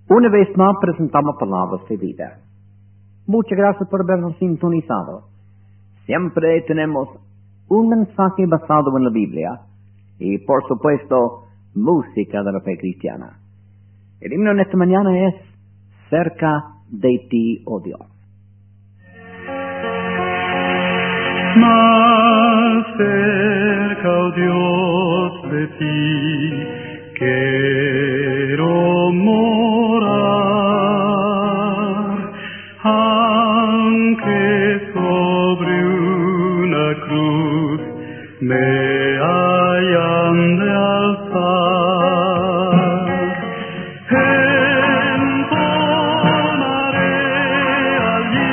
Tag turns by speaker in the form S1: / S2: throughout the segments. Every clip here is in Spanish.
S1: Una vez más presentamos palabras de vida. Muchas gracias por habernos sintonizado. Siempre tenemos un mensaje basado en la Biblia y, por supuesto, música de la fe cristiana. El himno en esta mañana es Cerca de ti, oh Dios.
S2: Más cerca, oh Dios, de ti quiero morar, aunque sobre una cruz me hayan de alzar. Entonaré allí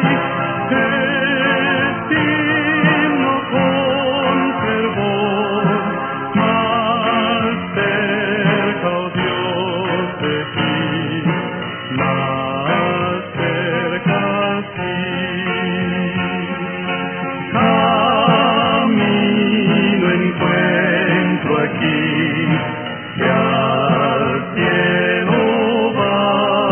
S2: este himno con fervor, más cerca, oh Dios, de ti, más cerca sí. Camino encuentro aquí, y al cielo va,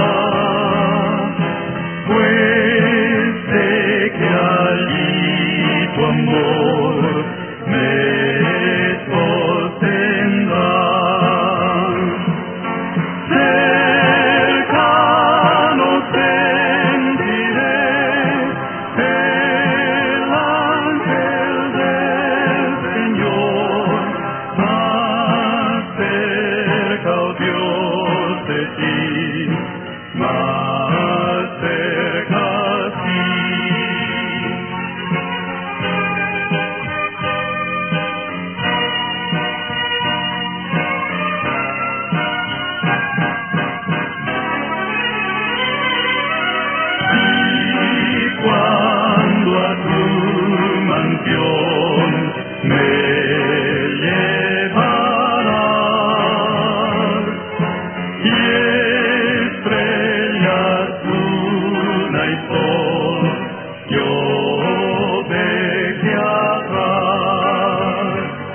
S2: pues sé que allí tu amor me sostendrá. Cercano sentiré el ángel del Señor, más cerca, oh Dios, de ti, más cerca sí. Y cuando a tu mansión me llevarás, y estrellas, luna y sol yo dejé atrás,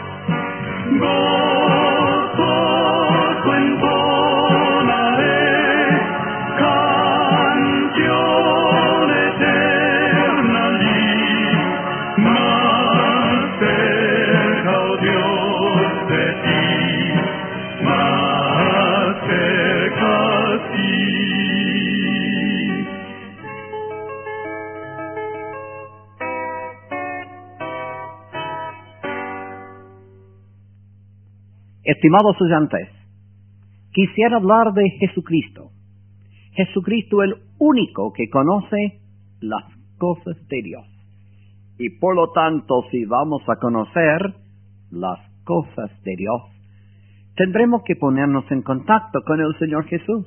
S2: gozoso entonaré canción eterna allí, más cerca, oh Dios, de ti, más cerca sí.
S1: Estimados oyentes, quisiera hablar de Jesucristo. Jesucristo el único que conoce las cosas de Dios. Y por lo tanto, si vamos a conocer las cosas de Dios, tendremos que ponernos en contacto con el Señor Jesús.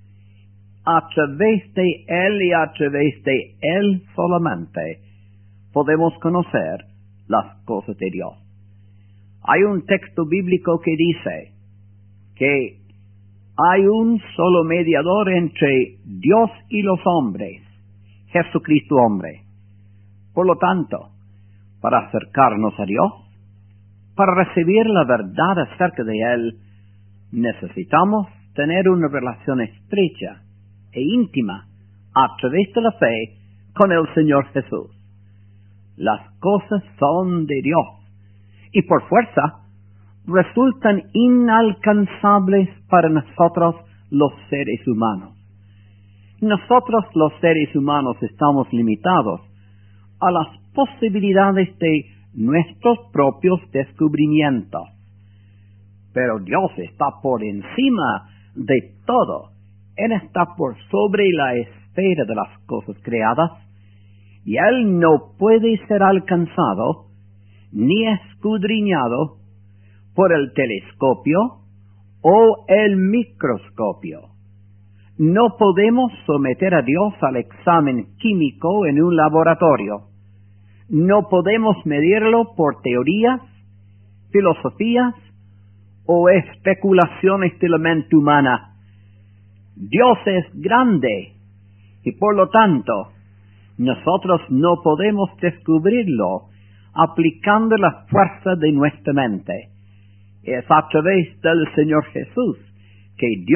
S1: A través de Él y a través de Él solamente podemos conocer las cosas de Dios. Hay un texto bíblico que dice que hay un solo mediador entre Dios y los hombres, Jesucristo hombre. Por lo tanto, para acercarnos a Dios, para recibir la verdad acerca de Él, necesitamos tener una relación estrecha e íntima a través de la fe con el Señor Jesús. Las cosas son de Dios y por fuerza resultan inalcanzables para nosotros los seres humanos. Nosotros los seres humanos estamos limitados a las posibilidades de nuestros propios descubrimientos. Pero Dios está por encima de todo. Él está por sobre la esfera de las cosas creadas y Él no puede ser alcanzado ni escudriñado por el telescopio o el microscopio. No podemos someter a Dios al examen químico en un laboratorio. No podemos medirlo por teorías, filosofías o especulaciones de la mente humana. Dios es grande y por lo tanto nosotros no podemos descubrirlo aplicando la fuerza de nuestra mente. Es a través del Señor Jesús que Dios se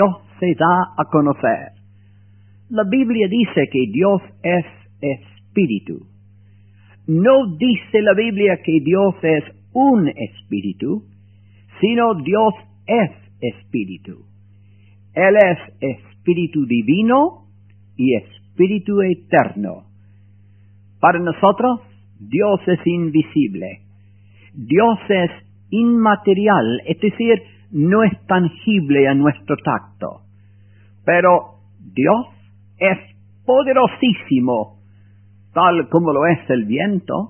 S1: se da a conocer. La Biblia dice que Dios es espíritu. No dice la Biblia que Dios es un espíritu, sino Dios es espíritu. Él es espíritu divino y espíritu eterno. Para nosotros, Dios es invisible. Dios es inmaterial, es decir, no es tangible a nuestro tacto. Pero Dios es poderosísimo, tal como lo es el viento.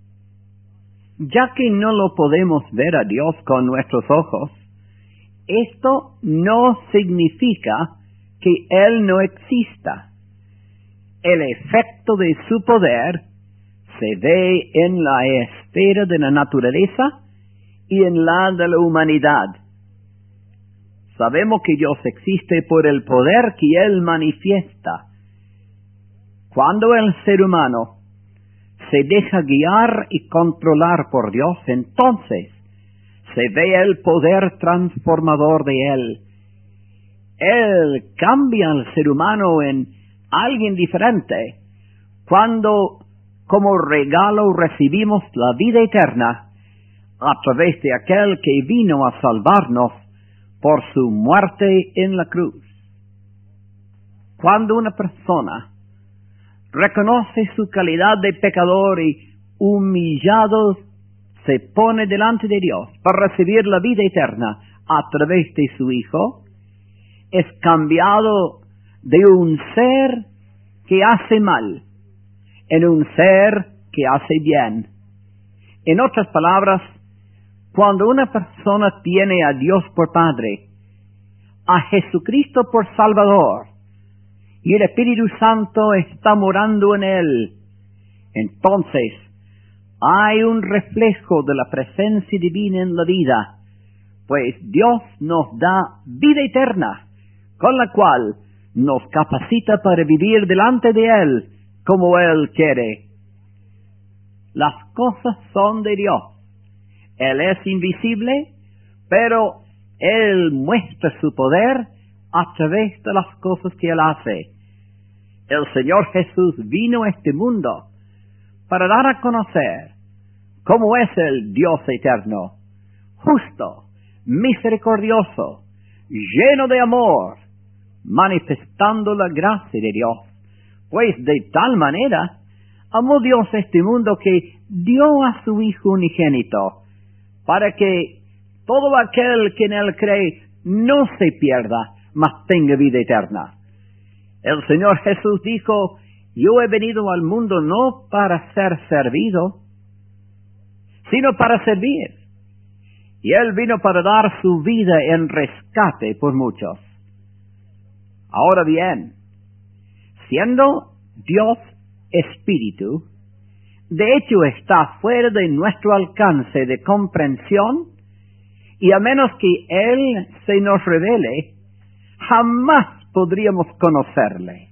S1: Ya que no lo podemos ver a Dios con nuestros ojos, esto no significa que Él no exista. El efecto de su poder se ve en la esfera de la naturaleza y en la de la humanidad. Sabemos que Dios existe por el poder que Él manifiesta. Cuando el ser humano se deja guiar y controlar por Dios, entonces se ve el poder transformador de Él. Él cambia al ser humano en alguien diferente cuando, como regalo, recibimos la vida eterna a través de aquel que vino a salvarnos por su muerte en la cruz. Cuando una persona reconoce su calidad de pecador y humillado se pone delante de Dios para recibir la vida eterna a través de su Hijo, es cambiado de un ser que hace mal en un ser que hace bien. En otras palabras, cuando una persona tiene a Dios por Padre, a Jesucristo por Salvador, y el Espíritu Santo está morando en él, entonces hay un reflejo de la presencia divina en la vida, pues Dios nos da vida eterna, con la cual nos capacita para vivir delante de Él como Él quiere. Las cosas son de Dios. Él es invisible, pero Él muestra su poder a través de las cosas que Él hace. El Señor Jesús vino a este mundo para dar a conocer cómo es el Dios eterno, justo, misericordioso, lleno de amor, manifestando la gracia de Dios. Pues de tal manera amó Dios este mundo que dio a su Hijo unigénito, para que todo aquel que en Él cree no se pierda, mas tenga vida eterna. El Señor Jesús dijo: yo he venido al mundo no para ser servido, sino para servir. Y Él vino para dar su vida en rescate por muchos. Ahora bien, siendo Dios Espíritu, de hecho está fuera de nuestro alcance de comprensión, y a menos que Él se nos revele, jamás podríamos conocerle.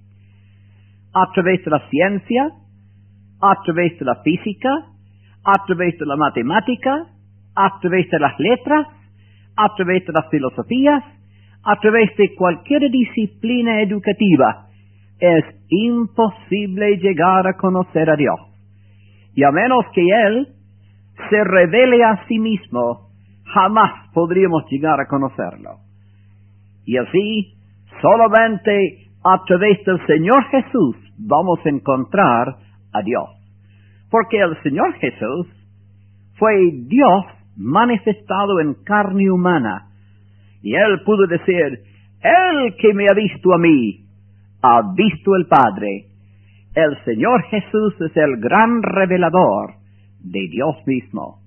S1: A través de la ciencia, a través de la física, a través de la matemática, a través de las letras, a través de las filosofías, a través de cualquier disciplina educativa, es imposible llegar a conocer a Dios. Y a menos que Él se revele a sí mismo, jamás podríamos llegar a conocerlo. Y así, solamente a través del Señor Jesús vamos a encontrar a Dios. Porque el Señor Jesús fue Dios manifestado en carne humana. Y Él pudo decir: el que me ha visto a mí, ha visto el Padre. El Señor Jesús es el gran revelador de Dios mismo.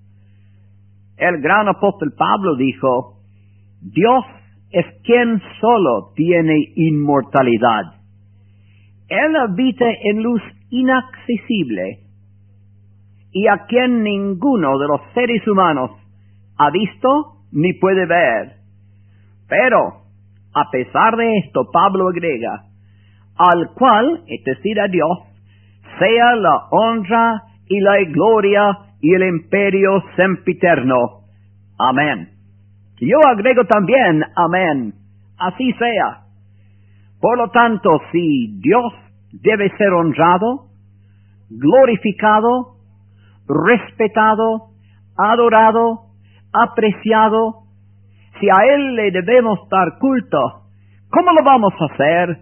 S1: El gran apóstol Pablo dijo: Dios es quien solo tiene inmortalidad. Él habita en luz inaccesible, y a quien ninguno de los seres humanos ha visto ni puede ver. Pero, a pesar de esto, Pablo agrega: al cual, es decir, a Dios, sea la honra y la gloria y el imperio sempiterno. Amén. Yo agrego también, amén. Así sea. Por lo tanto, si Dios debe ser honrado, glorificado, respetado, adorado, apreciado, si a Él le debemos dar culto, ¿cómo lo vamos a hacer?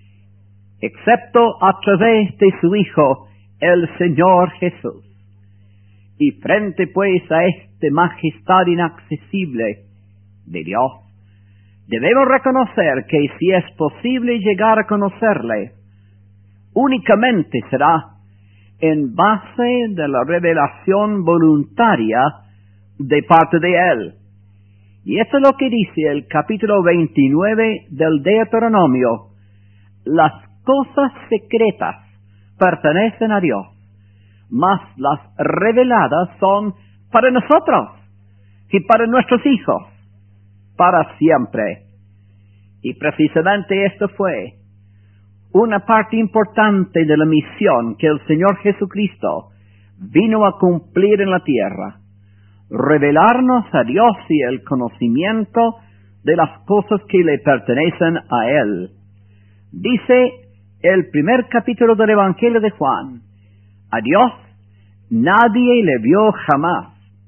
S1: Excepto a través de su Hijo, el Señor Jesús. Y frente pues a esta majestad inaccesible de Dios, debemos reconocer que si es posible llegar a conocerle, únicamente será en base de la revelación voluntaria de parte de Él. Y eso es lo que dice el capítulo 29 del Deuteronomio. Las cosas secretas pertenecen a Dios, mas las reveladas son para nosotros y para nuestros hijos, para siempre. Y precisamente esto fue una parte importante de la misión que el Señor Jesucristo vino a cumplir en la tierra: revelarnos a Dios y el conocimiento de las cosas que le pertenecen a Él. Dice el primer capítulo del Evangelio de Juan: a Dios nadie le vio jamás.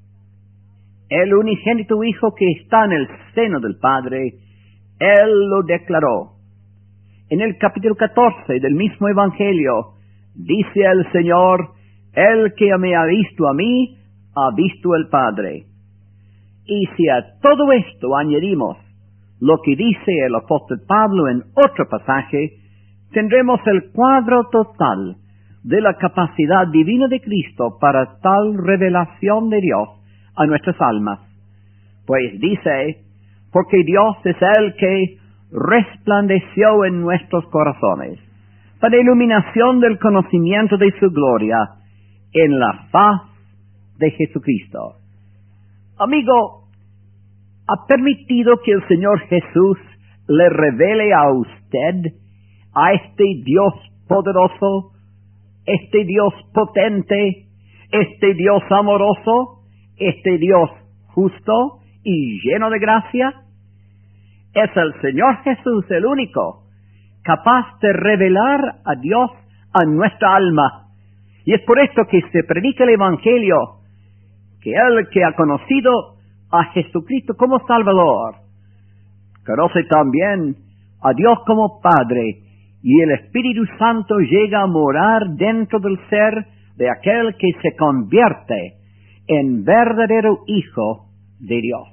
S1: El unigénito Hijo que está en el seno del Padre, Él lo declaró. En el capítulo 14 del mismo Evangelio, dice el Señor: el que me ha visto a mí, ha visto el Padre. Y si a todo esto añadimos lo que dice el apóstol Pablo en otro pasaje, tendremos el cuadro total de la capacidad divina de Cristo para tal revelación de Dios a nuestras almas. Pues dice: porque Dios es el que resplandeció en nuestros corazones para iluminación del conocimiento de su gloria en la faz de Jesucristo. Amigo, ¿ha permitido que el Señor Jesús le revele a usted a este Dios poderoso, este Dios potente, este Dios amoroso, este Dios justo y lleno de gracia? Es el Señor Jesús el único capaz de revelar a Dios a nuestra alma. Y es por esto que se predica el Evangelio, que el que ha conocido a Jesucristo como Salvador, conoce también a Dios como Padre, y el Espíritu Santo llega a morar dentro del ser de aquel que se convierte en verdadero Hijo de Dios.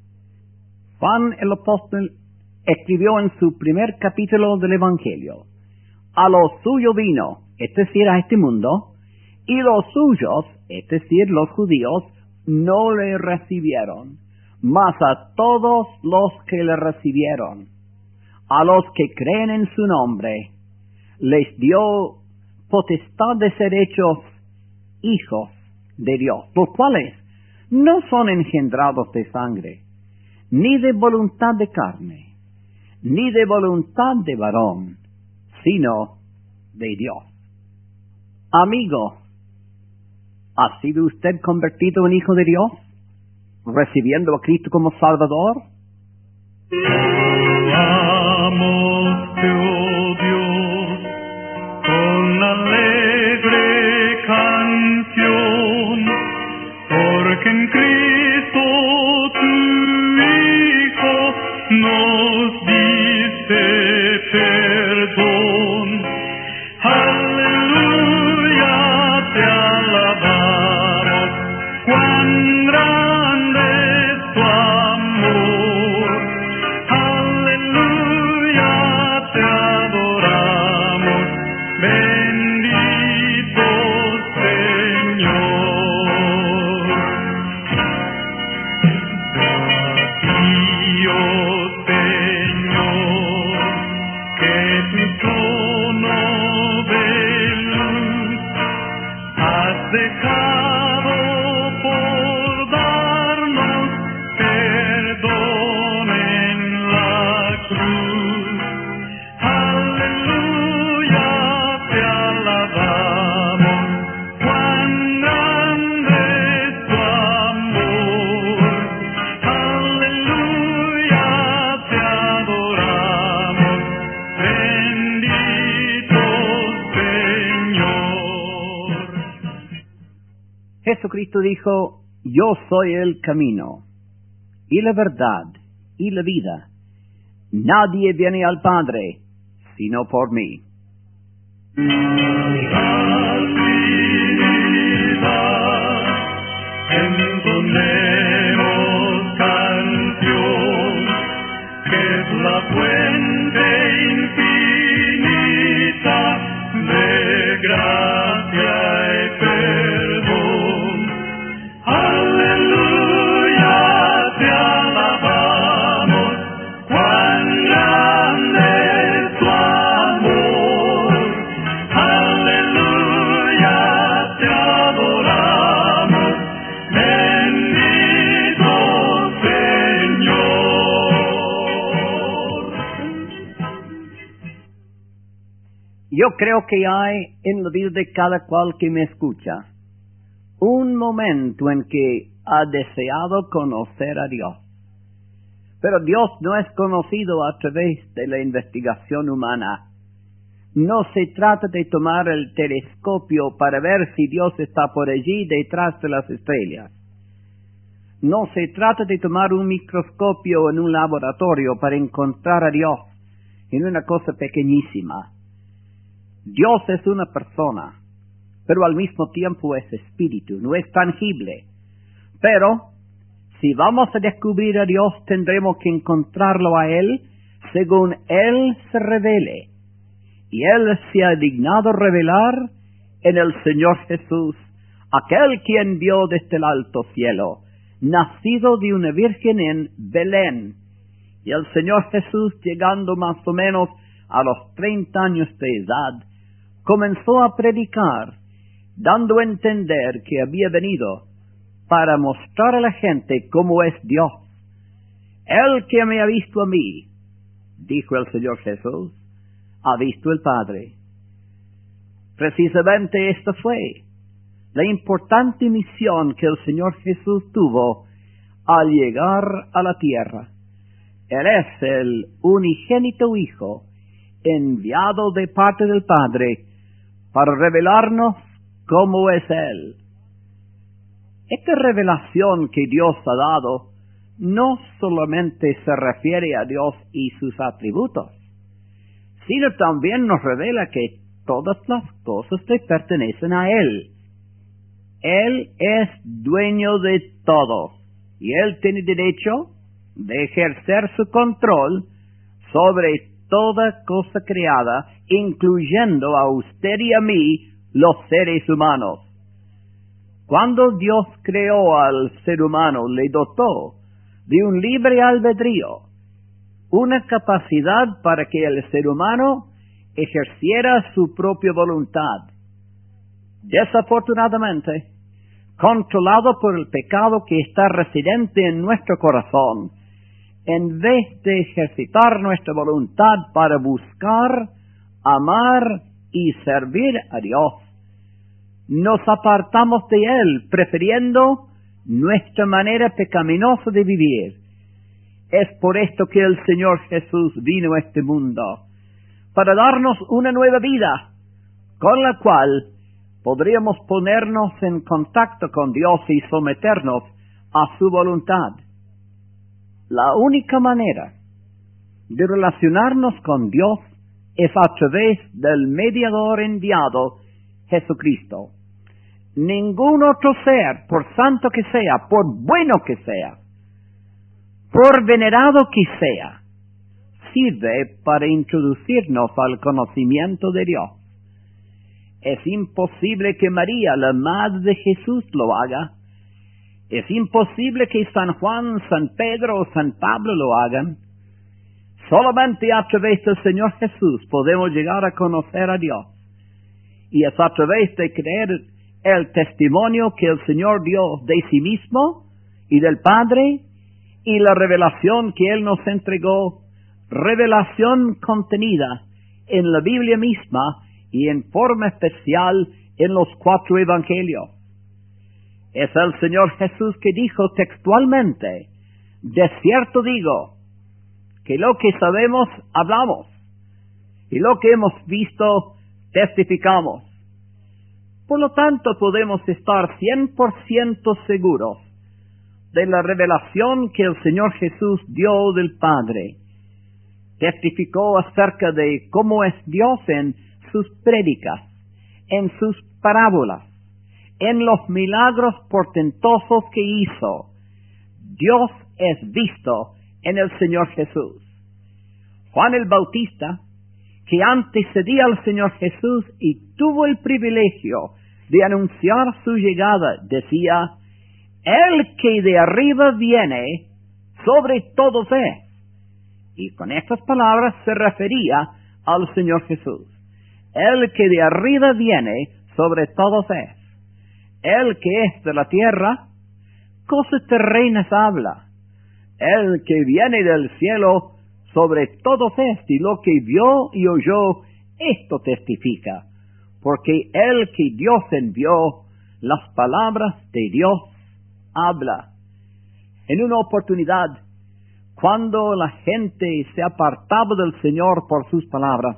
S1: Juan el apóstol escribió en su primer capítulo del Evangelio: a lo suyo vino, es decir, a este mundo, y los suyos, es decir, los judíos, no le recibieron, mas a todos los que le recibieron, a los que creen en su nombre, les dio potestad de ser hechos hijos de Dios, los cuales no son engendrados de sangre, ni de voluntad de carne, ni de voluntad de varón, sino de Dios. Amigo, ¿ha sido usted convertido en hijo de Dios, recibiendo a Cristo como Salvador?
S2: Loamoste, oh Dios, con alegre canción, porque en Cristo tu Hijo nos diste perdón. Aleluya, te alabamos, cuán grande es tu amor. Aleluya, te adoramos, bendito Señor. Dios Señor, que tu trono de luz has dejado por dar.
S1: Jesucristo dijo, yo soy el camino, y la verdad, y la vida. Nadie viene al Padre, sino por mí.
S2: Entonemos canción, que es la fuente infinita de gracia y perdón. Aleluya, te alabamos, cuán grande es tu amor. Aleluya, te adoramos, bendito Señor.
S1: Yo creo que hay en la vida de cada cual que me escucha un momento en que ha deseado conocer a Dios. Pero Dios no es conocido a través de la investigación humana. No se trata de tomar el telescopio para ver si Dios está por allí detrás de las estrellas. No se trata de tomar un microscopio en un laboratorio para encontrar a Dios en una cosa pequeñísima. Dios es una persona, pero al mismo tiempo es espíritu, no es tangible. Pero si vamos a descubrir a Dios, tendremos que encontrarlo a Él según Él se revele. Y Él se ha dignado revelar en el Señor Jesús, aquel quien vio desde el alto cielo, nacido de una virgen en Belén. Y el Señor Jesús, llegando más o menos a los 30 años de edad, comenzó a predicar, dando a entender que había venido para mostrar a la gente cómo es Dios. El que me ha visto a mí, dijo el Señor Jesús, ha visto el Padre. Precisamente esta fue la importante misión que el Señor Jesús tuvo al llegar a la tierra. Él es el unigénito Hijo, enviado de parte del Padre para revelarnos cómo es Él. Esta revelación que Dios ha dado no solamente se refiere a Dios y sus atributos, sino también nos revela que todas las cosas le pertenecen a Él. Él es dueño de todo y Él tiene derecho de ejercer su control sobre toda cosa creada, incluyendo a usted y a mí, los seres humanos. Cuando Dios creó al ser humano, le dotó de un libre albedrío, una capacidad para que el ser humano ejerciera su propia voluntad. Desafortunadamente, controlado por el pecado que está residente en nuestro corazón, en vez de ejercitar nuestra voluntad para buscar, amar y servir a Dios, nos apartamos de Él, prefiriendo nuestra manera pecaminosa de vivir. Es por esto que el Señor Jesús vino a este mundo, para darnos una nueva vida, con la cual podríamos ponernos en contacto con Dios y someternos a su voluntad. La única manera de relacionarnos con Dios es a través del mediador enviado, Jesucristo. Ningún otro ser, por santo que sea, por bueno que sea, por venerado que sea, sirve para introducirnos al conocimiento de Dios. Es imposible que María, la madre de Jesús, lo haga. Es imposible que San Juan, San Pedro o San Pablo lo hagan. Solamente a través del Señor Jesús podemos llegar a conocer a Dios. Y es a través de creer el testimonio que el Señor dio de sí mismo y del Padre y la revelación que Él nos entregó, revelación contenida en la Biblia misma y en forma especial en los 4 evangelios. Es el Señor Jesús que dijo textualmente, de cierto digo, que lo que sabemos hablamos, y lo que hemos visto testificamos, Por lo tanto, podemos estar 100% seguros de la revelación que el Señor Jesús dio del Padre. Testificó acerca de cómo es Dios en sus prédicas, en sus parábolas, en los milagros portentosos que hizo. Dios es visto en el Señor Jesús. Juan el Bautista, que antecedía al Señor Jesús y tuvo el privilegio de anunciar su llegada, decía: el que de arriba viene, sobre todos es. Y con estas palabras se refería al Señor Jesús. El que de arriba viene, sobre todos es. El que es de la tierra, cosas terrenas habla. El que viene del cielo, sobre todos es. Y lo que vio y oyó, esto testifica. Porque el que Dios envió, las palabras de Dios habla. En una oportunidad, cuando la gente se apartaba del Señor por sus palabras,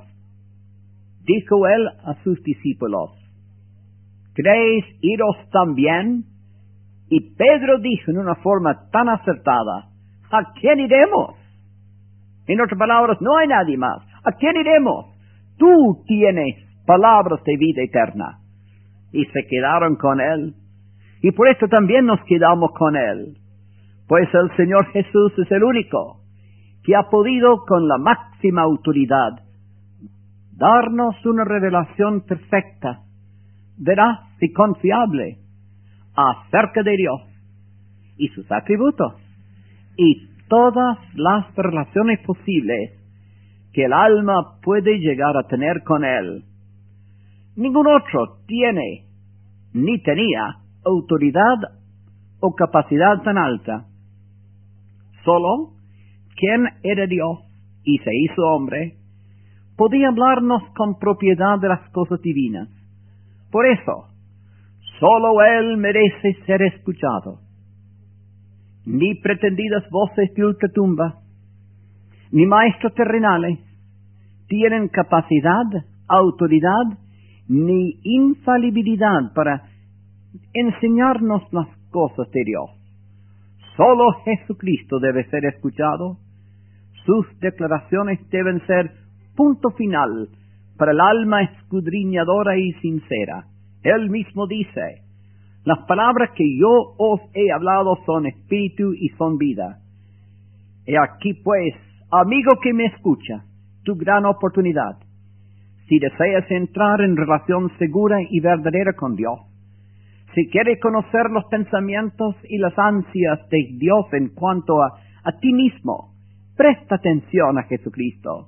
S1: dijo él a sus discípulos: ¿queréis iros también? Y Pedro dijo en una forma tan acertada: ¿a quién iremos? En otras palabras, no hay nadie más. ¿A quién iremos? Tú tienes palabras de vida eterna. Y se quedaron con él. Y por esto también nos quedamos con él. Pues el Señor Jesús es el único que ha podido con la máxima autoridad darnos una revelación perfecta, veraz y confiable acerca de Dios y sus atributos y todas las relaciones posibles que el alma puede llegar a tener con Él. Ningún otro tiene ni tenía autoridad o capacidad tan alta. Solo quien era Dios y se hizo hombre podía hablarnos con propiedad de las cosas divinas. Por eso, solo Él merece ser escuchado. Ni pretendidas voces de ultratumba, ni maestros terrenales tienen capacidad, autoridad, ni infalibilidad para enseñarnos las cosas de Dios. Solo Jesucristo debe ser escuchado. Sus declaraciones deben ser punto final para el alma escudriñadora y sincera. Él mismo dice: las palabras que yo os he hablado son espíritu y son vida. He aquí pues, amigo que me escucha, tu gran oportunidad. Si deseas entrar en relación segura y verdadera con Dios, si quieres conocer los pensamientos y las ansias de Dios en cuanto a ti mismo, presta atención a Jesucristo.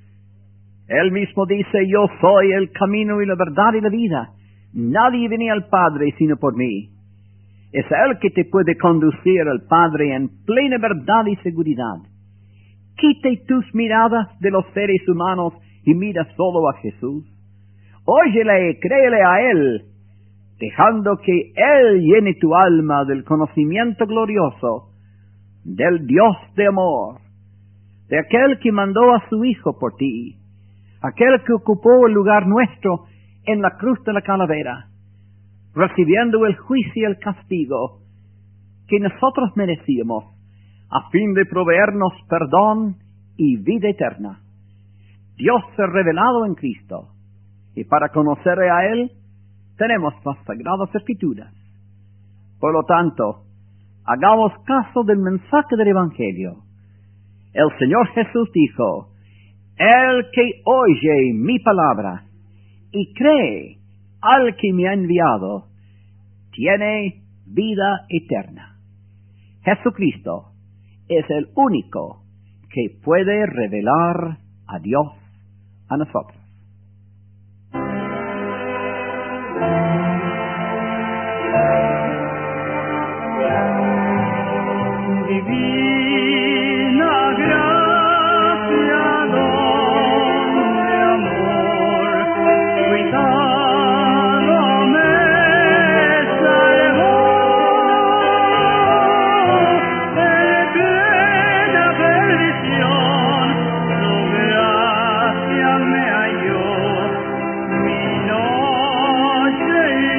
S1: Él mismo dice: yo soy el camino y la verdad y la vida. Nadie viene al Padre sino por mí. Es Él que te puede conducir al Padre en plena verdad y seguridad. Quite tus miradas de los seres humanos y mira solo a Jesús. Óyele, créele a Él, dejando que Él llene tu alma del conocimiento glorioso del Dios de amor, de aquel que mandó a su Hijo por ti, aquel que ocupó el lugar nuestro en la cruz de la calavera, recibiendo el juicio y el castigo que nosotros merecíamos, a fin de proveernos perdón y vida eterna. Dios se ha revelado en Cristo, y para conocerle a Él, tenemos las Sagradas Escrituras. Por lo tanto, hagamos caso del mensaje del Evangelio. El Señor Jesús dijo: el que oye mi palabra y cree al que me ha enviado, tiene vida eterna. Jesucristo es el único que puede revelar a Dios a nosotros.
S2: Divina gracia, don de amor, cuidado me salvó, de plena perdición, su gracia me halló, mi noche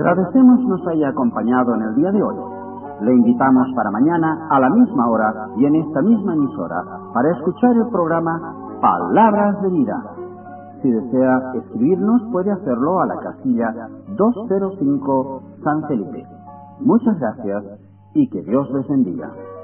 S3: agradecemos nos haya acompañado en el día de hoy. Le invitamos para mañana a la misma hora y en esta misma emisora para escuchar el programa Palabras de Vida. Si desea escribirnos, puede hacerlo a la casilla 205 San Felipe. Muchas gracias y que Dios les bendiga.